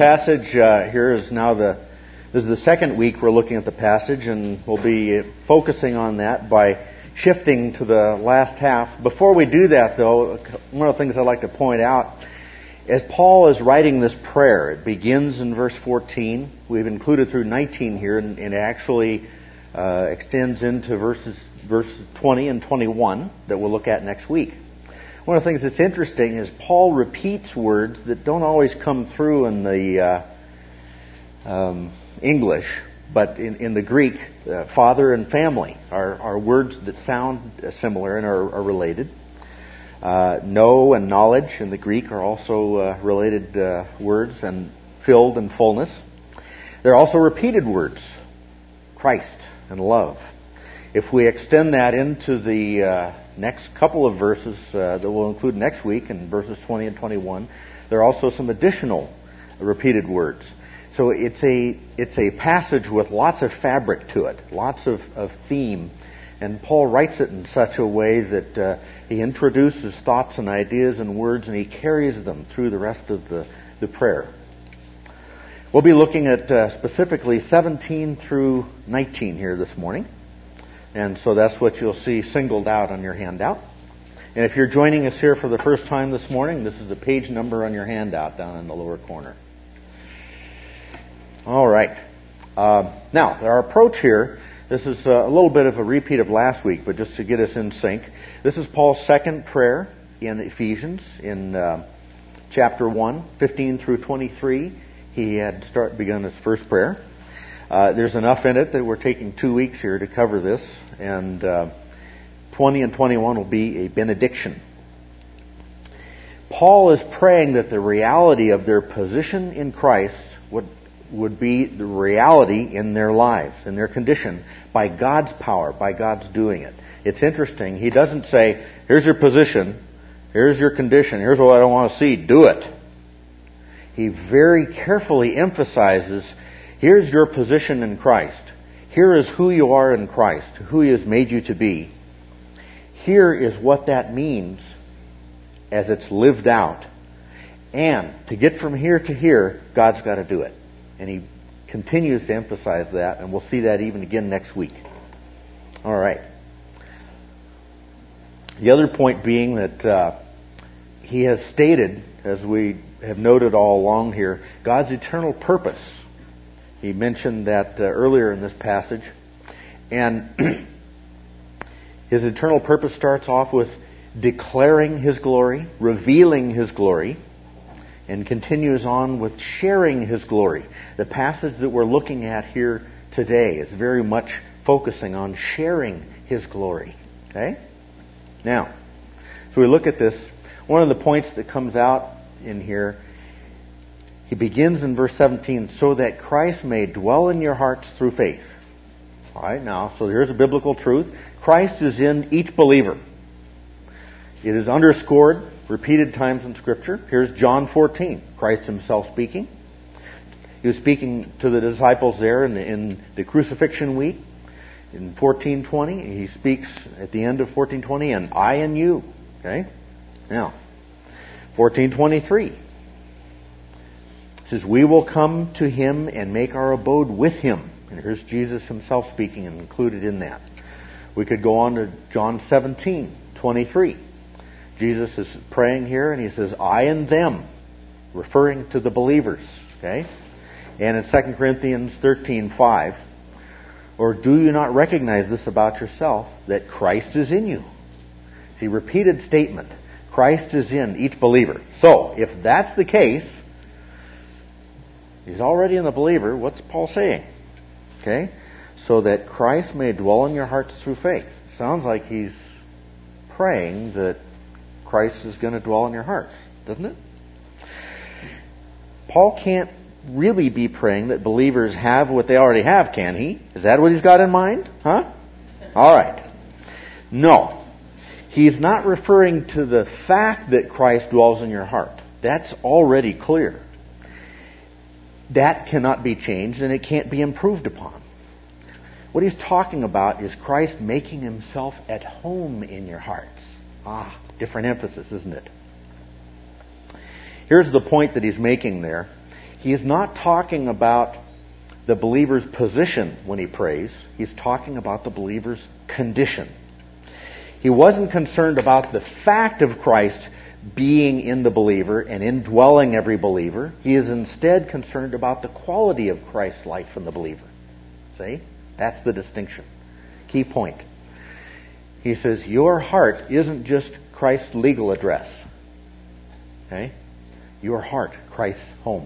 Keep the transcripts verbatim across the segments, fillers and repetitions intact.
passage uh, here is now the this is the second week we're looking at the passage, and we'll be focusing on that by shifting to the last half. Before we do that, though, one of the things I'd like to point out, as Paul is writing this prayer, it begins in verse fourteen. We've included through nineteen here, and it actually uh, extends into verses verses twenty and twenty-one that we'll look at next week. One of the things that's interesting is Paul repeats words that don't always come through in the uh, um, English, but in, in the Greek, uh, father and family are, are words that sound similar and are, are related. Uh, know and knowledge in the Greek are also uh, related uh, words, and filled and fullness. They're also repeated words, Christ and love. If we extend that into the uh, next couple of verses uh, that we'll include next week, in verses twenty and twenty-one, there are also some additional repeated words. So it's a it's a passage with lots of fabric to it, lots of, of theme. And Paul writes it in such a way that uh, he introduces thoughts and ideas and words, and he carries them through the rest of the, the prayer. We'll be looking at uh, specifically seventeen through nineteen here this morning. And so that's what you'll see singled out on your handout. And if you're joining us here for the first time this morning, this is the page number on your handout down in the lower corner. All right. Uh, now, our approach here, this is a little bit of a repeat of last week, but just to get us in sync. This is Paul's second prayer in Ephesians in uh, chapter one, fifteen through twenty-three. He had start begun his first prayer. Uh, there's enough in it that we're taking two weeks here to cover this, and uh, twenty and twenty-one will be a benediction. Paul is praying that the reality of their position in Christ would would be the reality in their lives, in their condition, by God's power, by God's doing it. It's interesting. He doesn't say, here's your position, here's your condition, here's what I don't want to see, do it. He very carefully emphasizes, here's your position in Christ. Here is who you are in Christ, who He has made you to be. Here is what that means as it's lived out. And to get from here to here, God's got to do it. And he continues to emphasize that, and we'll see that even again next week. All right. The other point being that uh, he has stated, as we have noted all along here, God's eternal purpose. He mentioned that uh, earlier in this passage. And His eternal purpose starts off with declaring His glory, revealing His glory, and continues on with sharing His glory. The passage that we're looking at here today is very much focusing on sharing His glory. Okay? Now, so we look at this. One of the points that comes out in here, he begins in verse seventeen, so that Christ may dwell in your hearts through faith. All right, now, so here's a biblical truth. Christ is in each believer. It is underscored repeated times in Scripture. Here's John fourteen, Christ Himself speaking. He was speaking to the disciples there in the, in the crucifixion week. In fourteen twenty, He speaks at the end of fourteen twenty, and I and you. Okay? Now, fourteen twenty-three. It says, we will come to Him and make our abode with Him. And here's Jesus Himself speaking, and included in that. We could go on to John seventeen twenty-three. Jesus is praying here, and He says, I and them, referring to the believers. Okay? And in Second Corinthians thirteen five, or do you not recognize this about yourself, that Christ is in you? See, repeated statement. Christ is in each believer. So, if that's the case, He's already in the believer. What's Paul saying? Okay? So that Christ may dwell in your hearts through faith. Sounds like he's praying that Christ is going to dwell in your hearts, doesn't it? Paul can't really be praying that believers have what they already have, can he? Is that what he's got in mind? Huh? All right. No. He's not referring to the fact that Christ dwells in your heart. That's already clear. That cannot be changed, and it can't be improved upon. What he's talking about is Christ making Himself at home in your hearts. Ah, different emphasis, isn't it? Here's the point that he's making there. he is not talking about the believer's position when he prays. He's talking about the believer's condition. He wasn't concerned about the fact of Christ being in the believer and indwelling every believer. He is instead concerned about the quality of Christ's life in the believer. See? That's the distinction. Key point. He says, your heart isn't just Christ's legal address. Okay? Your heart, Christ's home.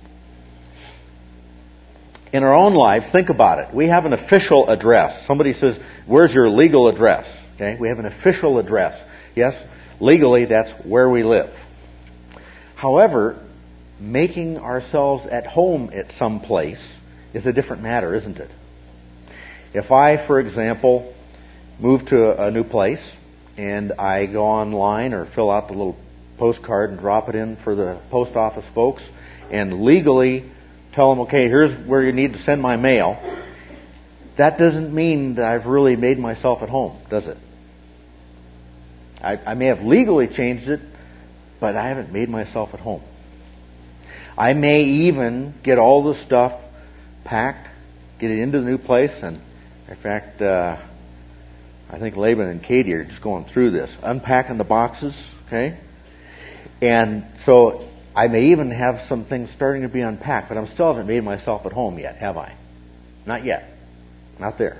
In our own lives, think about it. We have an official address. Somebody says, where's your legal address? Okay? We have an official address. Yes, legally, that's where we live. However, making ourselves at home at some place is a different matter, isn't it? If I, for example, move to a new place and I go online or fill out the little postcard and drop it in for the post office folks and legally tell them, okay, here's where you need to send my mail, that doesn't mean that I've really made myself at home, does it? I, I may have legally changed it, but I haven't made myself at home. I may even get all the stuff packed, get it into the new place, and in fact, uh, I think Laban and Katie are just going through this, unpacking the boxes, okay? And so I may even have some things starting to be unpacked, but I still haven't made myself at home yet, have I? Not yet. Not there.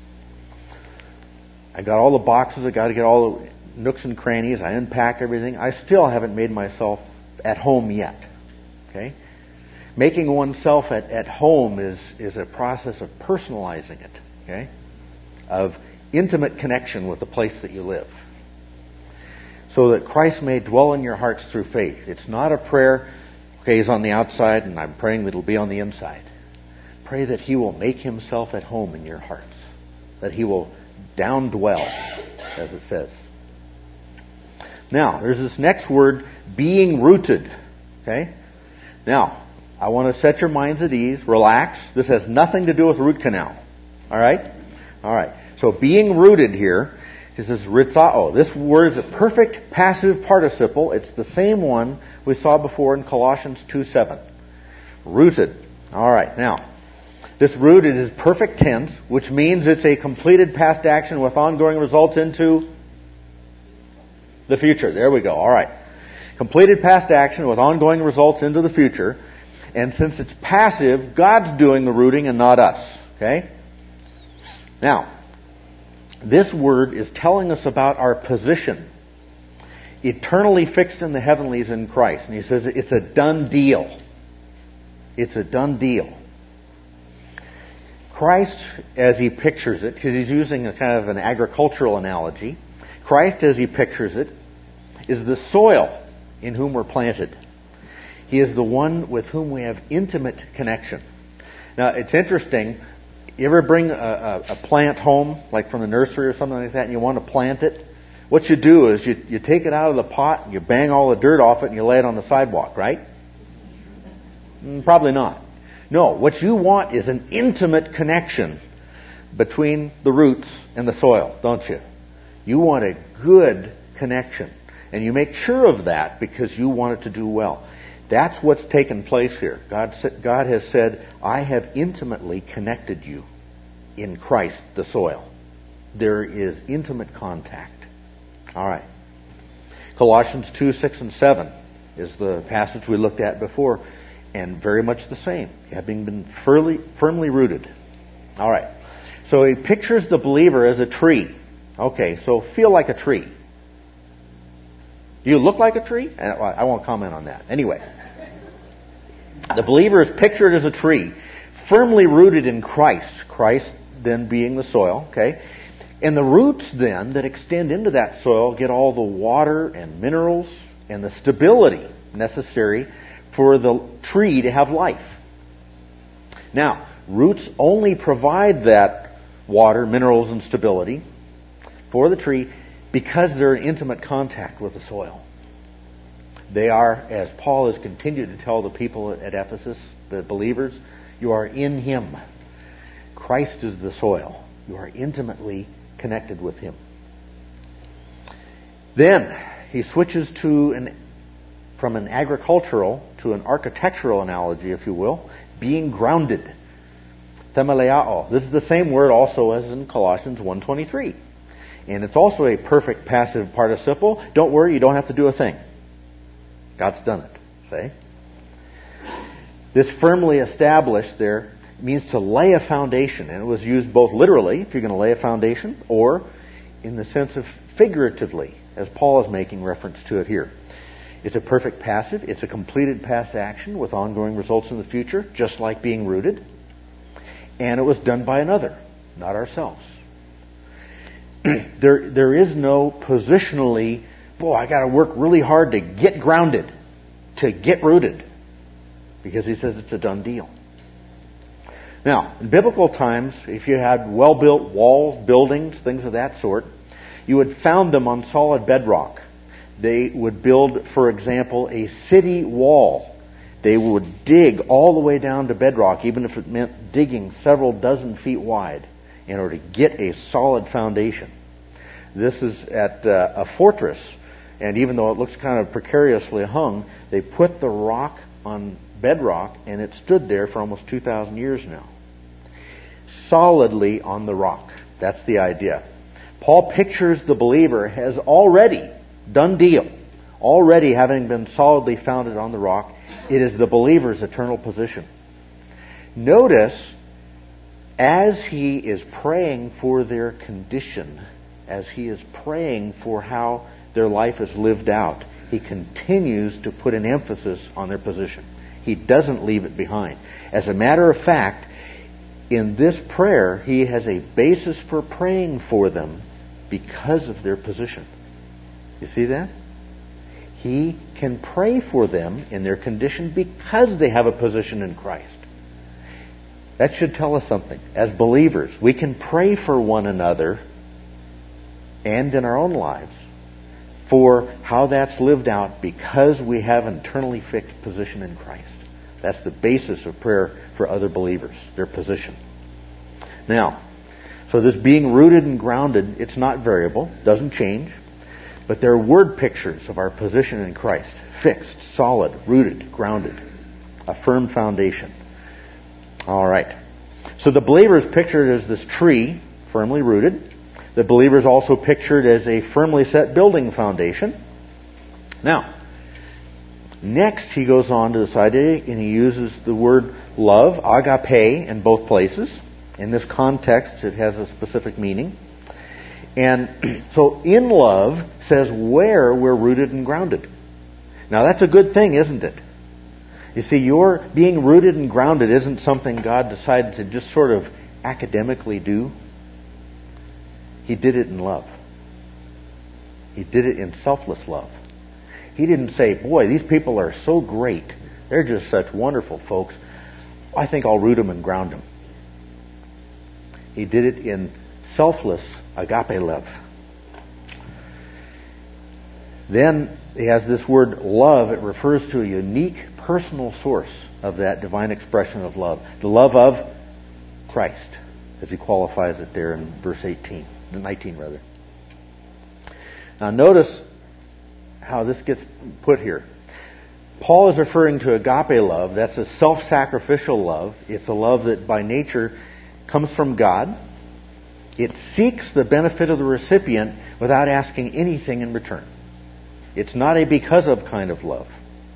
I got all the boxes, I got to get all the nooks and crannies, I unpack everything. I still haven't made myself at home yet. Okay? Making oneself at, at home is, is a process of personalizing it. Okay? Of intimate connection with the place that you live. So that Christ may dwell in your hearts through faith. It's not a prayer, okay, He's on the outside and I'm praying that He'll be on the inside. Pray that He will make Himself at home in your hearts. That He will down dwell, as it says. Now, there's this next word, being rooted. Okay? Now, I want to set your minds at ease. Relax. This has nothing to do with root canal. All right? All right. So, being rooted here, it says ritzao. This word is a perfect passive participle. It's the same one we saw before in Colossians two seven. Rooted. All right. Now, this rooted is perfect tense, which means it's a completed past action with ongoing results into the future. There we go. All right. Completed past action with ongoing results into the future. And since it's passive, God's doing the rooting and not us. Okay? Now, this word is telling us about our position. Eternally fixed in the heavenlies in Christ. And he says it's a done deal. It's a done deal. Christ, as he pictures it, because he's using a kind of an agricultural analogy, Christ, as he pictures it, is the soil in whom we're planted. He is the one with whom we have intimate connection. Now, it's interesting. You ever bring a, a, a plant home, like from the nursery or something like that, and you want to plant it? What you do is you, you take it out of the pot, and you bang all the dirt off it, and you lay it on the sidewalk, right? Mm, probably not. No, what you want is an intimate connection between the roots and the soil, don't you? You want a good connection. And you make sure of that because you want it to do well. That's what's taken place here. God, God has said, I have intimately connected you in Christ, the soil. There is intimate contact. All right. Colossians two, six, and seven is the passage we looked at before. And very much the same. Having been firmly, firmly rooted. All right. So he pictures the believer as a tree. Okay, so feel like a tree. Do you look like a tree? I won't comment on that. Anyway. The believer is pictured as a tree, firmly rooted in Christ. Christ then being the soil. Okay. And the roots then that extend into that soil get all the water and minerals and the stability necessary for the tree to have life. Now, roots only provide that water, minerals, and stability for the tree because they're in intimate contact with the soil. They are, as Paul has continued to tell the people at Ephesus, the believers, you are in Him. Christ is the soil. You are intimately connected with Him. Then he switches to an from an agricultural to an architectural analogy, if you will, being grounded. Themeleao. This is the same word also as in Colossians one twenty-three. And it's also a perfect passive participle. Don't worry, you don't have to do a thing. God's done it. See? This firmly established there means to lay a foundation. And it was used both literally, if you're going to lay a foundation, or in the sense of figuratively, as Paul is making reference to it here. It's a perfect passive. It's a completed past action with ongoing results in the future, just like being rooted. And it was done by another, not ourselves. there, there is no positionally, boy, I got to work really hard to get grounded, to get rooted, because he says it's a done deal. Now, in biblical times, if you had well-built walls, buildings, things of that sort, you would found them on solid bedrock. They would build, for example, a city wall. They would dig all the way down to bedrock, even if it meant digging several dozen feet wide, in order to get a solid foundation. This is at uh, a fortress, and even though it looks kind of precariously hung, they put the rock on bedrock, and it stood there for almost two thousand years now. Solidly on the rock. That's the idea. Paul pictures the believer as already, done deal, already having been solidly founded on the rock. It is the believer's eternal position. Notice, as he is praying for their condition, as he is praying for how their life is lived out, he continues to put an emphasis on their position. He doesn't leave it behind. As a matter of fact, in this prayer, he has a basis for praying for them because of their position. You see that? He can pray for them in their condition because they have a position in Christ. That should tell us something. As believers, we can pray for one another and in our own lives for how that's lived out because we have an eternally fixed position in Christ. That's the basis of prayer for other believers, their position. Now, so this being rooted and grounded, it's not variable, doesn't change. But they're word pictures of our position in Christ. Fixed, solid, rooted, grounded. A firm foundation. All right. So the believer is pictured as this tree, firmly rooted. The believer is also pictured as a firmly set building foundation. Now, next he goes on to this idea, and he uses the word love, agape, in both places. In this context, it has a specific meaning. And so in love says where we're rooted and grounded. Now that's a good thing, isn't it? You see, your being rooted and grounded isn't something God decided to just sort of academically do. He did it in love. He did it in selfless love. He didn't say, boy, these people are so great. They're just such wonderful folks. I think I'll root them and ground them. He did it in selfless agape love. Then he has this word love. It refers to a unique personal source of that divine expression of love. The love of Christ, as he qualifies it there in verse eighteen, nineteen rather. Now notice how this gets put here. Paul is referring to agape love. That's a self-sacrificial love. It's a love that by nature comes from God. It seeks the benefit of the recipient without asking anything in return. It's not a because of kind of love.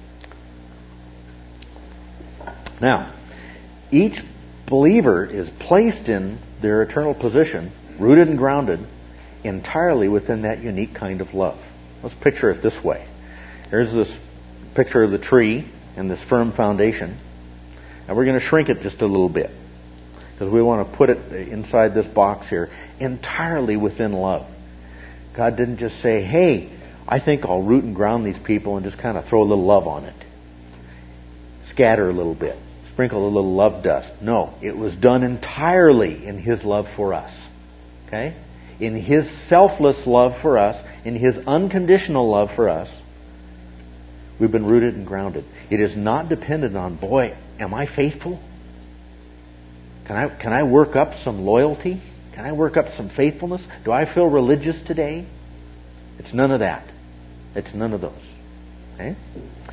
Now, each believer is placed in their eternal position, rooted and grounded, entirely within that unique kind of love. Let's picture it this way. Here's this picture of the tree and this firm foundation. And we're going to shrink it just a little bit, because we want to put it inside this box here, entirely within love. God didn't just say, hey, I think I'll root and ground these people and just kind of throw a little love on it. Scatter a little bit. Sprinkle a little love dust. No, it was done entirely in His love for us. Okay? In His selfless love for us, in His unconditional love for us, we've been rooted and grounded. It is not dependent on, boy, am I faithful? Can I can I work up some loyalty? Can I work up some faithfulness? Do I feel religious today? It's none of that. It's none of those. Okay?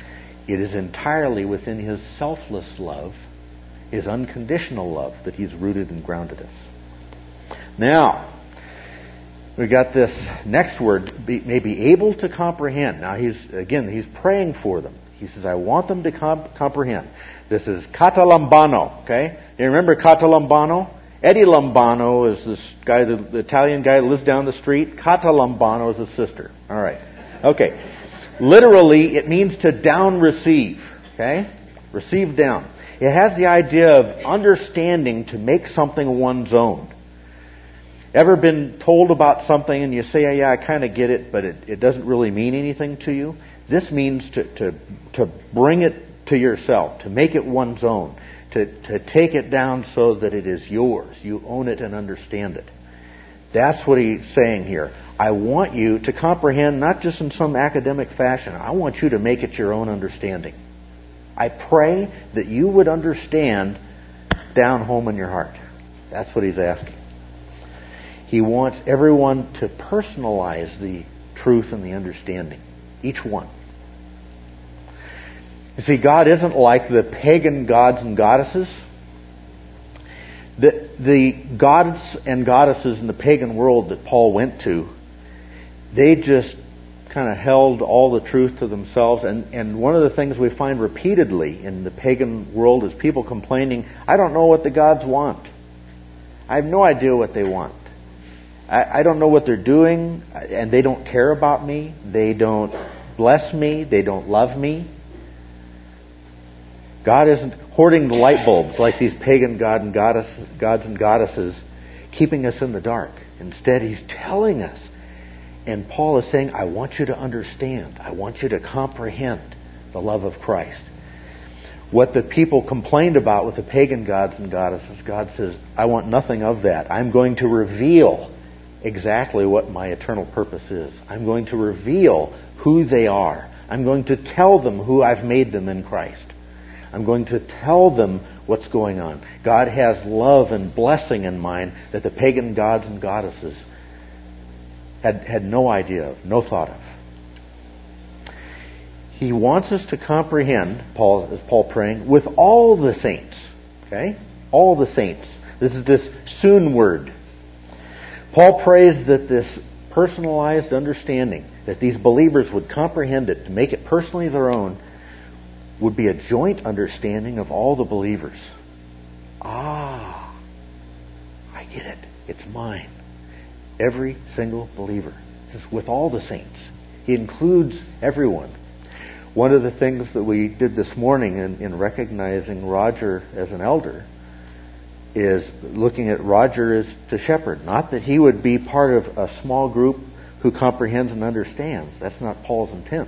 It is entirely within His selfless love, His unconditional love, that He's rooted and grounded us. Now, we got this next word, be, may be able to comprehend. Now, he's again, he's praying for them. He says, I want them to comp- comprehend. This is katalambano, okay? You remember katalambano? Eddie Lambano is this guy, the, the Italian guy who lives down the street. Katalambano is his sister. All right. Okay. Literally, it means to down receive. Okay? Receive down. It has the idea of understanding to make something one's own. Ever been told about something and you say, yeah, yeah I kind of get it, but it, it doesn't really mean anything to you? This means to, to, to bring it to yourself, to make it one's own. To, to take it down so that it is yours. You own it and understand it. That's what he's saying here. I want you to comprehend, not just in some academic fashion. I want you to make it your own understanding. I pray that you would understand down home in your heart. That's what he's asking. He wants everyone to personalize the truth and the understanding. Each one. You see, God isn't like the pagan gods and goddesses. The, the gods and goddesses in the pagan world that Paul went to, they just kind of held all the truth to themselves. And, and one of the things we find repeatedly in the pagan world is people complaining, I don't know what the gods want. I have no idea what they want. I, I don't know what they're doing, and they don't care about me. They don't bless me. They don't love me. God isn't hoarding the light bulbs like these pagan god and goddess, gods and goddesses, keeping us in the dark. Instead, He's telling us. And Paul is saying, I want you to understand. I want you to comprehend the love of Christ. What the people complained about with the pagan gods and goddesses, God says, I want nothing of that. I'm going to reveal exactly what my eternal purpose is. I'm going to reveal who they are. I'm going to tell them who I've made them in Christ. I'm going to tell them what's going on. God has love and blessing in mind that the pagan gods and goddesses had, had no idea of, no thought of. He wants us to comprehend, Paul is Paul praying, with all the saints. Okay? All the saints. This is this soon word. Paul prays that this personalized understanding, that these believers would comprehend it, to make it personally their own, would be a joint understanding of all the believers. Ah, I get it. It's mine. Every single believer. This is with all the saints. He includes everyone. One of the things that we did this morning in, in recognizing Roger as an elder is looking at Roger as to shepherd. Not that he would be part of a small group who comprehends and understands. That's not Paul's intent.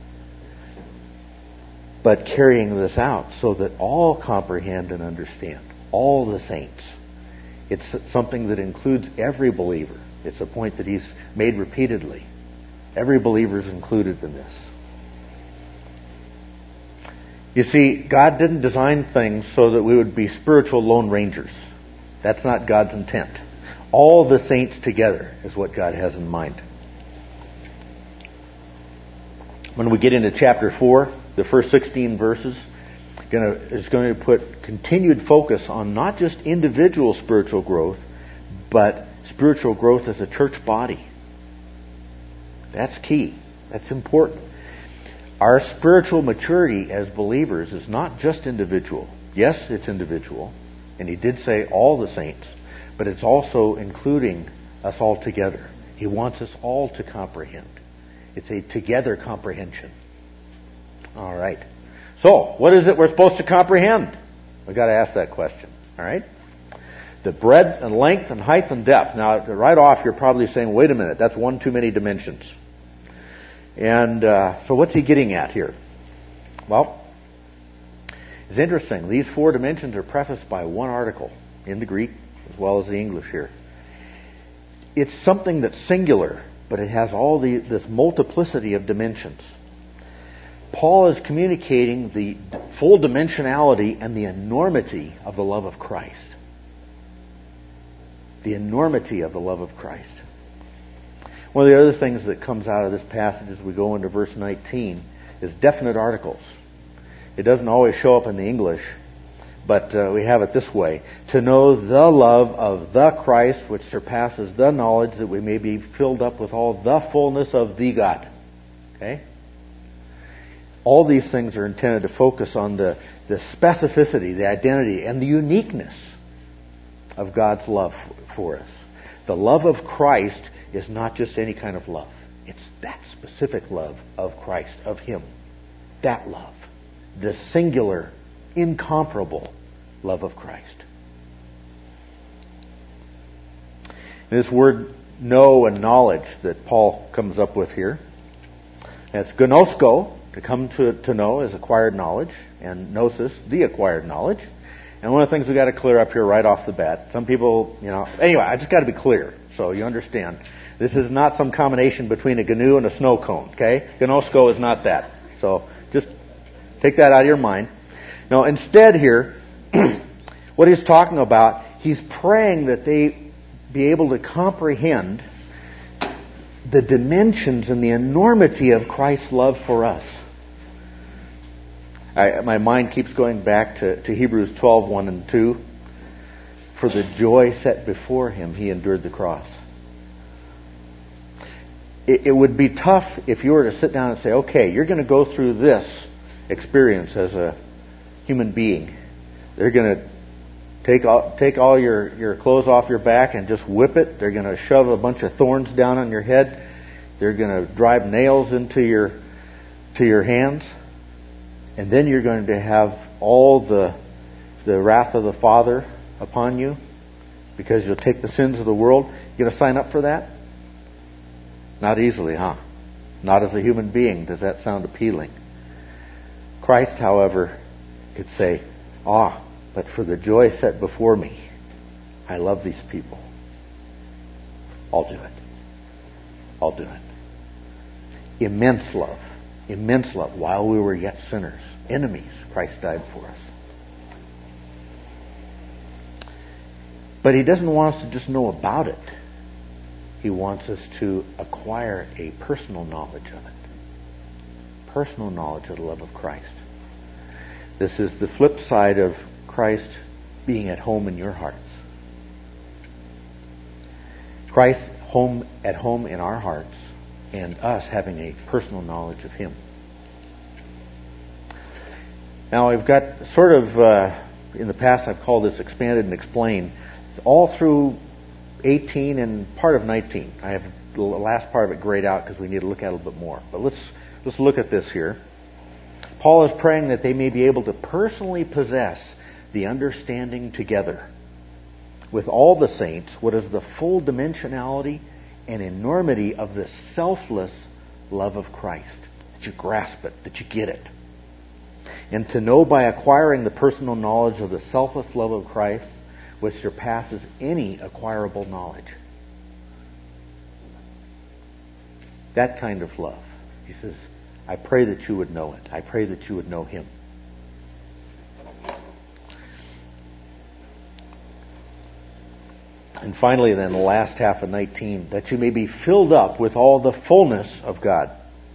But carrying this out so that all comprehend and understand. All the saints. It's something that includes every believer. It's a point that he's made repeatedly. Every believer is included in this. You see, God didn't design things so that we would be spiritual lone rangers. That's not God's intent. All the saints together is what God has in mind. When we get into chapter four, the first sixteen verses, gonna, is going to put continued focus on not just individual spiritual growth, but spiritual growth as a church body. That's key. That's important. Our spiritual maturity as believers is not just individual. Yes, it's individual. And he did say all the saints. But it's also including us all together. He wants us all to comprehend. It's a together comprehension. All right. So, what is it we're supposed to comprehend? We've got to ask that question. All right? The breadth and length and height and depth. Now, right off, you're probably saying, wait a minute, that's one too many dimensions. And uh, so what's he getting at here? Well, it's interesting. These four dimensions are prefaced by one article in the Greek as well as the English here. It's something that's singular, but it has all the, this multiplicity of dimensions. Paul is communicating the full dimensionality and the enormity of the love of Christ. The enormity of the love of Christ. One of the other things that comes out of this passage as we go into verse nineteen is definite articles. It doesn't always show up in the English, but uh, we have it this way. To know the love of the Christ, which surpasses the knowledge, that we may be filled up with all the fullness of the God. Okay? All these things are intended to focus on the, the specificity, the identity, and the uniqueness of God's love for us. The love of Christ is not just any kind of love. It's that specific love of Christ, of Him. That love. The singular, incomparable love of Christ. This word know and knowledge that Paul comes up with here, that's gnosko, to come to, to know is acquired knowledge, and gnosis, the acquired knowledge. And one of the things we've got to clear up here right off the bat, some people, you know, anyway, I just got to be clear so you understand. This is not some combination between a GNU and a snow cone, okay? Gnosko is not that. So just take that out of your mind. Now, instead here, what he's talking about, he's praying that they be able to comprehend the dimensions and the enormity of Christ's love for us. I, my mind keeps going back to, to Hebrews twelve, one and two. For the joy set before Him, He endured the cross. It, it would be tough if you were to sit down and say, okay, you're going to go through this experience as a human being. They're going to take all, take all your, your clothes off your back and just whip it. They're going to shove a bunch of thorns down on your head. They're going to drive nails into your to your hands. And then you're going to have all the the wrath of the Father upon you because you'll take the sins of the world. You going to sign up for that? Not easily, huh? Not as a human being does that sound appealing. Christ, however, could say, ah, but for the joy set before me, I love these people. I'll do it. I'll do it. Immense love. Immense love. While we were yet sinners, enemies, Christ died for us. But He doesn't want us to just know about it. He wants us to acquire a personal knowledge of it. Personal knowledge of the love of Christ. This is the flip side of Christ being at home in your hearts. Christ home at home in our hearts, and us having a personal knowledge of Him. Now, I've got sort of, uh, in the past I've called this expanded and explained. It's all through eighteen and part of nineteen. I have the last part of it grayed out because we need to look at it a little bit more. But let's let's look at this here. Paul is praying that they may be able to personally possess the understanding together with all the saints what is the full dimensionality and enormity of the selfless love of Christ. That you grasp it, that you get it. And to know by acquiring the personal knowledge of the selfless love of Christ which surpasses any acquirable knowledge. That kind of love. He says, I pray that you would know it. I pray that you would know Him. And finally then, the last half of nineteen, that you may be filled up with all the fullness of God.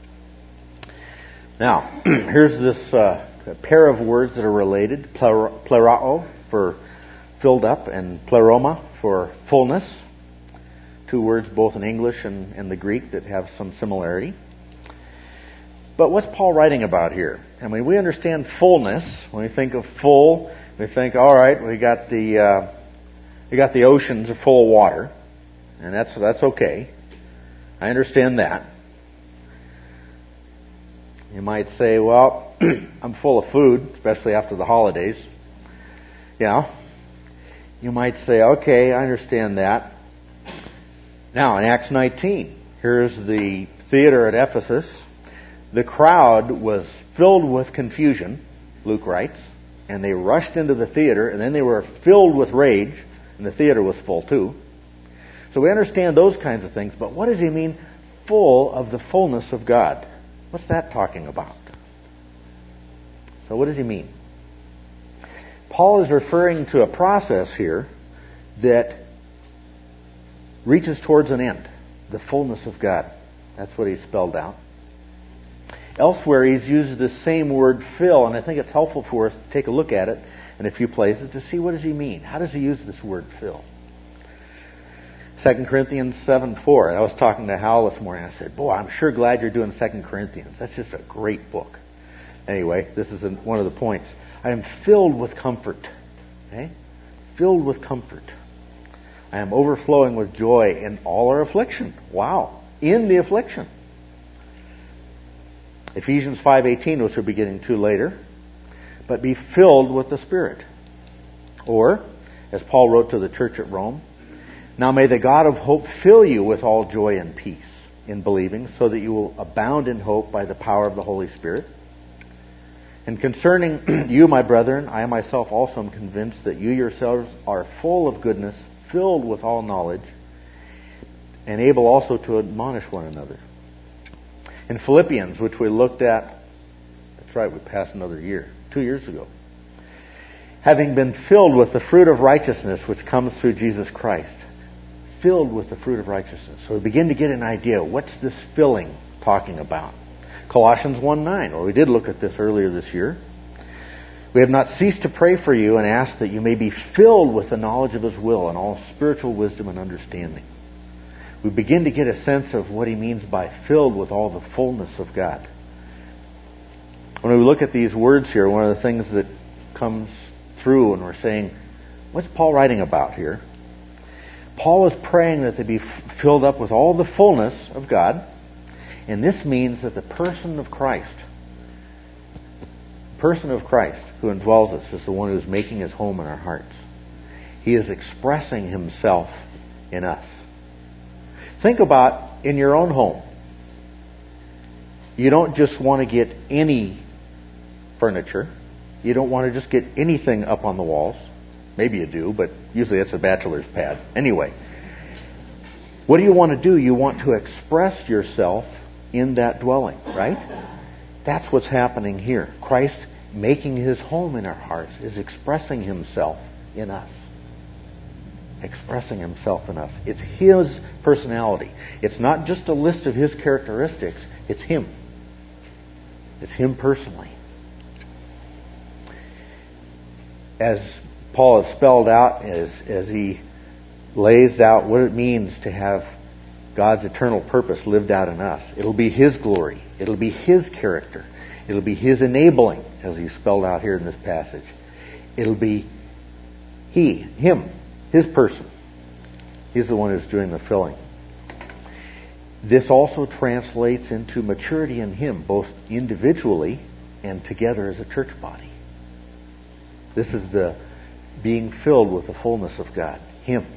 Now, here's this uh, pair of words that are related. Plerao for filled up and pleroma for fullness. Two words both in English and, and the Greek that have some similarity. But what's Paul writing about here? I mean, we understand fullness. When we think of full, we think, all right, we got the uh, we got the oceans are full of water, and that's that's okay. I understand that. You might say, well, I'm full of food, especially after the holidays. Yeah. You might say, okay, I understand that. Now, in Acts nineteen, here's the theater at Ephesus. The crowd was filled with confusion, Luke writes, and they rushed into the theater, and then they were filled with rage, and the theater was full too. So we understand those kinds of things, but what does he mean, full of the fullness of God? What's that talking about? So what does he mean? Paul is referring to a process here that reaches towards an end, the fullness of God. That's what he spelled out. Elsewhere, he's used the same word fill, and I think it's helpful for us to take a look at it in a few places to see what does he mean. How does he use this word fill? Second Corinthians seven four. I was talking to Hal this morning. I said, boy, I'm sure glad you're doing Second Corinthians. That's just a great book. Anyway, this is one of the points. I am filled with comfort. Okay? Filled with comfort. I am overflowing with joy in all our affliction. Wow. In the affliction. Ephesians five eighteen, which we'll be getting to later. But be filled with the Spirit. Or, as Paul wrote to the church at Rome, now may the God of hope fill you with all joy and peace in believing, so that you will abound in hope by the power of the Holy Spirit. And concerning you, my brethren, I myself also am convinced that you yourselves are full of goodness, filled with all knowledge, and able also to admonish one another. In Philippians, which we looked at, that's right, we passed another year, two years ago. Having been filled with the fruit of righteousness which comes through Jesus Christ. Filled with the fruit of righteousness. So we begin to get an idea. What's this filling talking about? Colossians one nine, well, we did look at this earlier this year. We have not ceased to pray for you and ask that you may be filled with the knowledge of His will and all spiritual wisdom and understanding. We begin to get a sense of what he means by filled with all the fullness of God. When we look at these words here, one of the things that comes through when we're saying, what's Paul writing about here? Paul is praying that they be filled up with all the fullness of God. And this means that the person of Christ, the person of Christ who indwells us is the one who is making his home in our hearts. He is expressing himself in us. Think about in your own home. You don't just want to get any furniture. You don't want to just get anything up on the walls. Maybe you do, but usually it's a bachelor's pad. Anyway, what do you want to do? You want to express yourself in that dwelling, right? That's what's happening here. Christ making his home in our hearts is expressing himself in us. Expressing himself in us. It's his personality. It's not just a list of his characteristics. It's him. It's him personally. As Paul has spelled out, as, as he lays out what it means to have God's eternal purpose lived out in us, it'll be his glory. It'll be his character. It'll be his enabling, as he spelled out here in this passage. It'll be he, him, his person. He's the one who's doing the filling. This also translates into maturity in him, both individually and together as a church body. This is the being filled with the fullness of God, him.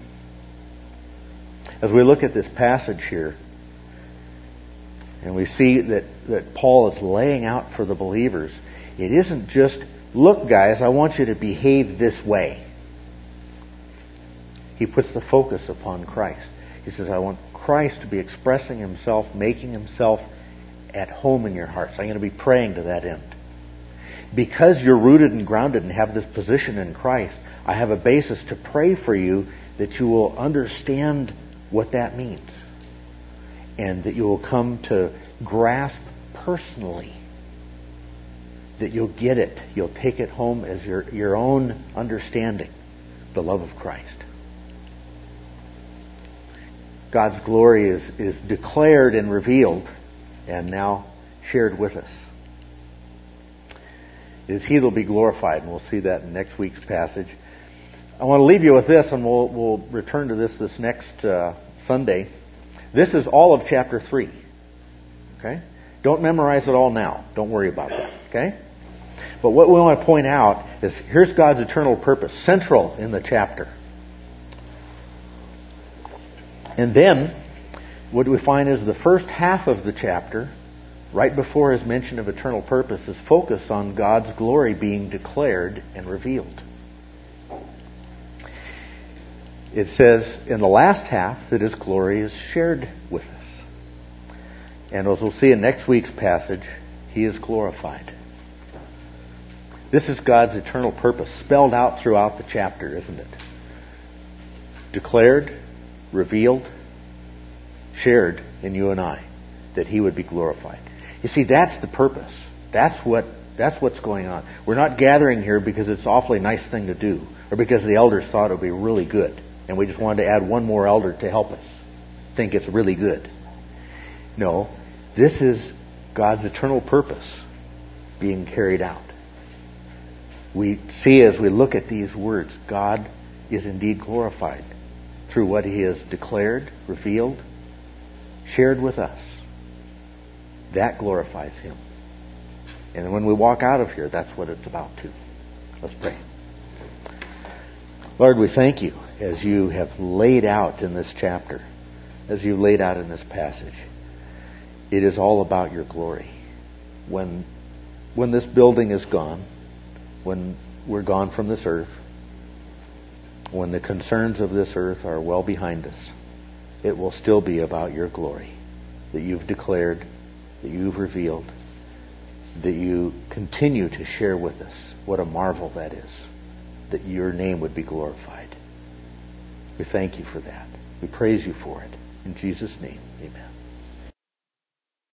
As we look at this passage here, and we see that, that Paul is laying out for the believers, it isn't just, look guys, I want you to behave this way. He puts the focus upon Christ. He says, I want Christ to be expressing himself, making himself at home in your hearts. I'm going to be praying to that end. Because you're rooted and grounded and have this position in Christ, I have a basis to pray for you that you will understand what that means. And that you will come to grasp personally. That you'll get it. You'll take it home as your, your own understanding. The love of Christ. God's glory is, is declared and revealed and now shared with us. It is he that will be glorified, and we'll see that in next week's passage. I want to leave you with this, and we'll, we'll return to this this next uh, Sunday. This is all of chapter three. Okay? Don't memorize it all now. Don't worry about that. Okay? But what we want to point out is here's God's eternal purpose, central in the chapter. And then, what we find is the first half of the chapter, right before his mention of eternal purpose, is focused on God's glory being declared and revealed. It says in the last half that his glory is shared with us. And as we'll see in next week's passage, he is glorified. This is God's eternal purpose, spelled out throughout the chapter, isn't it? Declared, revealed, shared in you and I, that he would be glorified. You see, that's the purpose. That's what that's what's going on. We're not gathering here because it's an awfully nice thing to do, or because the elders thought it would be really good, and we just wanted to add one more elder to help us think it's really good. No, this is God's eternal purpose being carried out. We see as we look at these words, God is indeed glorified through what He has declared, revealed, shared with us. That glorifies Him. And when we walk out of here, that's what it's about too. Let's pray. Lord, we thank You as You have laid out in this chapter, as You laid out in this passage. It is all about Your glory. When, when this building is gone, when we're gone from this earth, when the concerns of this earth are well behind us, it will still be about Your glory that You've declared, that You've revealed, that You continue to share with us. What a marvel that is, that Your name would be glorified. We thank You for that. We praise You for it. In Jesus' name, amen.